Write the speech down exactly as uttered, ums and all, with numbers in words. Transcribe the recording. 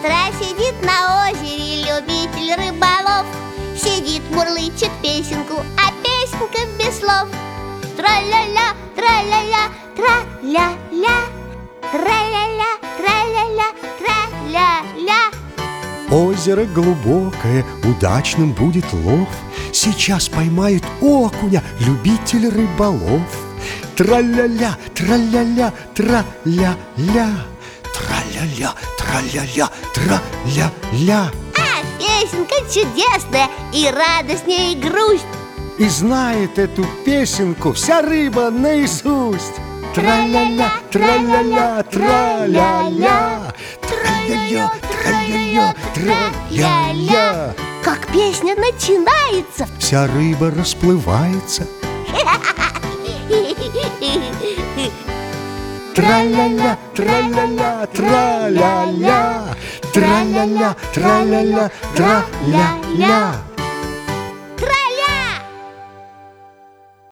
утра сидит на озере любитель рыболов. Сидит, мурлычет песенку, а песенка без слов. Тра-ля-ля, тра-ля-ля, тра-ля-ля, тра-ля-ля, тра-ля-ля, тра-ля-ля. Озеро глубокое, удачным будет лов. Сейчас поймает окуня любитель рыболов. Тра-ля-ля, тра-ля-ля, тра-ля-ля, тра-ля-ля, тра-ля-ля, тра-ля-ля. А песенка чудесная, и радостнее, и грусть. И знает эту песенку вся рыба наизусть. Тра-ля-ля, тра-ля-ля, тра-ля-ля, тра-ля-ля, тра-ля-ля, тра-ля-ля. Как песня начинается, вся рыба расплывается. Тра-ля-ля, тра-ля-ля, тра-ля-ля, тра-ля-ля, тра-ля-ля, тра-ля-ля.